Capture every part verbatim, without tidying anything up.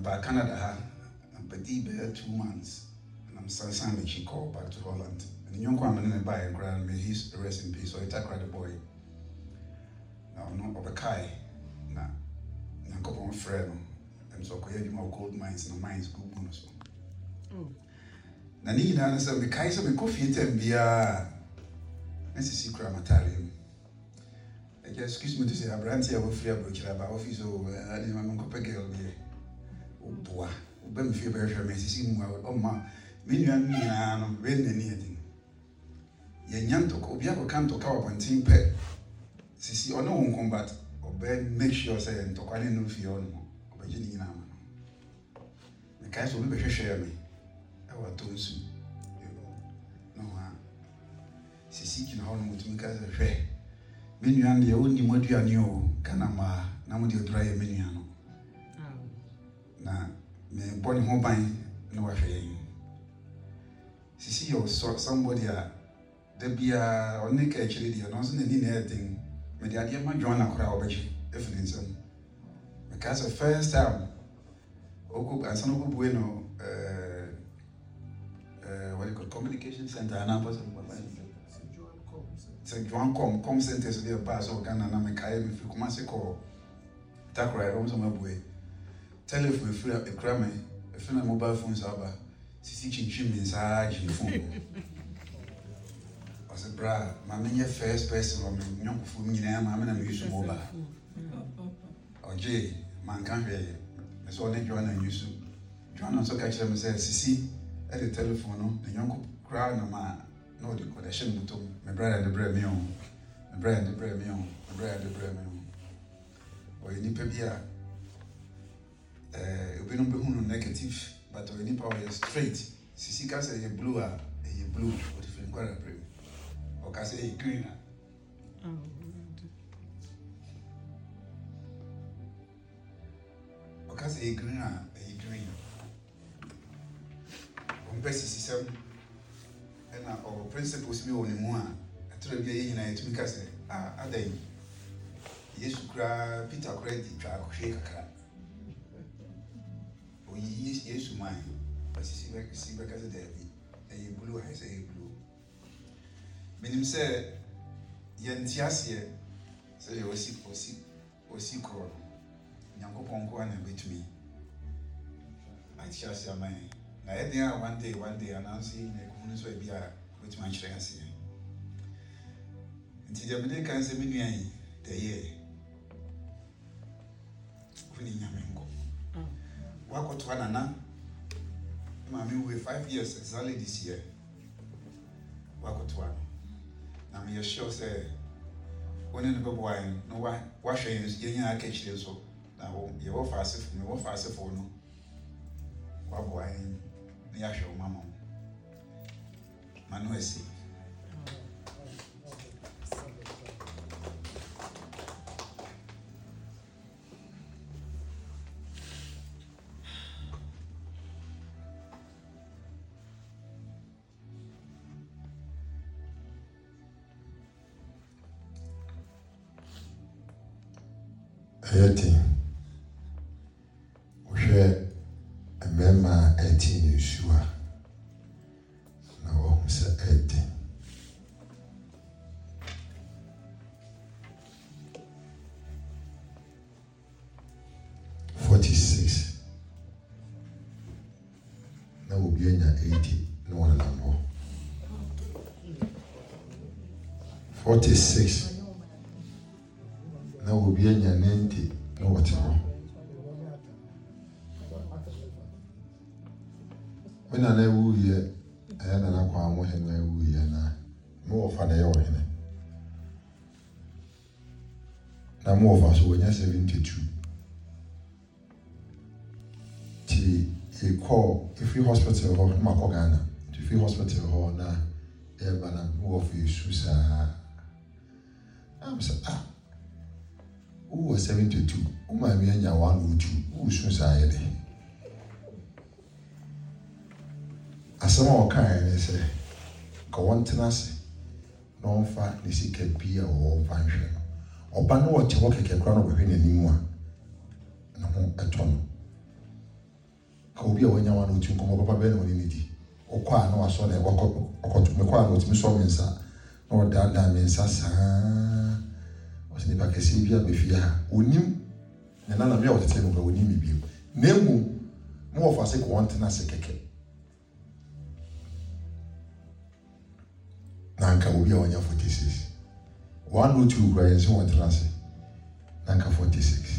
back Canada, but deep two months, and I'm starting to call back to Holland. And young woman in a buy and grand, may he's rest in peace, so I take the boy. Now, no, over Kai, now, now, go on friend, and so I have more gold mines and mines go bonus. Nani, now, so the Kaiser, the coffee, and be a necessary crematorium. Excuse me to say, I'm ranting over free approach about office or I didn't want to pick girl here. Oh, boy, Ben feel very sure, Missus Oh, ma, me and me, I'm really anything. Yan to Obiaco come to cover and team pet. Sissy or no one combat, or Ben make sure say and to quite no fear no more. Virginia. The guys will be share me. I was told soon. No, Sissy can hold me to make us a fair. Menu and the only what you knew, Canama, Namudio dry a menu. Na me born home by no affair. See, you saw somebody, there be a only actually the announcement in anything. May the idea my join a crowd, if in some. Because the first time, Oku and San Bueno, what you call communication center, and I was Saint John com com centers there pass or Ghana na me kai me fi kuma se ko takra rom so mabwe telephone free e kra me e fi na mobile phones aba sisi chinchim inside jin phone o se bra ma me nye first person o me nyonko fu nyina ma me na me use mobile oje man kan hwe me so ne John na use John so ka kire me say sisi e the telephone no ne nyonko kra na ma no the connection mutum my brother and the bread me on my brother and the bread me on my brother and the bread me on or any pebia eh obi no be hunu negative but or any power is straight sisi ka say blue ah e blue what if you kwara bread or ka say green ah or ka say green ah e green on pesi system and our principles me on one. I told you, you know, to make us ah, are they? Yes, cry, Peter credit, try to shake a cat. Oh, yes, yes, to mine. But see, back, see, back as a David, a blue, I say blue. Minim said, Yantiasia, so you will see, or see, or see, call. Yanko Ponko and with me. I just your mind. Na e dia one day one day announcing na kunu so e bia with my chance here. Nti dem dey kan se me nuan yi de ye. Kuni nyamengo. Wako to nana. Ma me we five years exactly this year. Wako to ano. Na me sure say one in the boy no wa wa hwe yen yen aka chire so. Na wo ye wo fa asefo me wo fa asefo no. Wa boy ni asho mama Manuesi Ayati Ushe Mema eighteen Yeshua. No, Mister eighteen. Forty-six. Now we'll be in eighty. No one more. Forty-six. Now we'll be in ninety. No whatever. When I know you, I had an aqua when I know you, and more for the oil. Now, more of us when you're seventy-two. He call if you hospital or Makogana, if you hospital or na, Evan, more of you, Susa. I'm saying, ah, who was seventy-two? Who might be in your one with you? Who's society? Asama okan ne se ko wontena se no mfa ne sika bia wo mfa nhwe no oba no wo che wo keke kra no behwe n'anim a no ho eto no obi a wanya wan otu nkomo papa be no ni di okwa na waso na ekọ okoto me kwa no timi so me nsa na oda da me nsa saa o se ni ba kesi bia be fia onim na na na me otete no ba onim bi na emu mo ofa se ko wonte na se keke nanka obi a wanya forty-six one oh two kwa yenso wonte na se nanka forty-six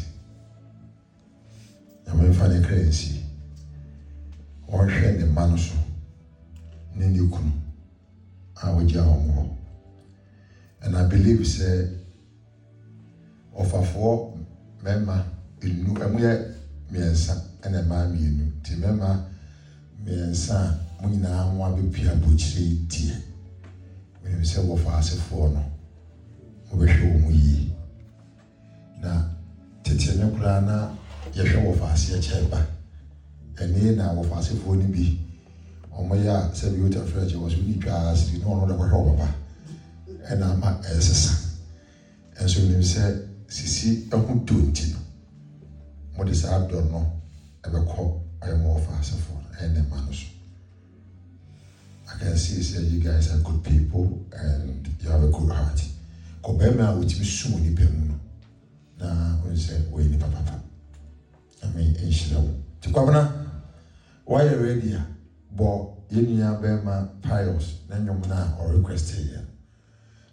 ya me fa ne crazy or hwe ne manu so ne ne kunu a wagya homo. And I believe say of a four member in new amuye miensa and a mammy in ti member miensa munina mwa be pia butchery tie when we say of us for no we show mu yi na tete ne kura na ye hwe of us ye cheba ene na of us for ni bi omoya say we uta fresh was we twa asiri no no da kwa papa and I'm a S. And so when you say, Sisi, I won't do it. What is I don't know. Ever call I am more fast for and a manus. I can see, say, you guys are good people and you have a good heart. Kobema, which is soon in Pemuno. Now, when you say, we need papa. I mean, in Shiro. To Governor, why are you ready? But you need a Bema pious, then you're not or requested.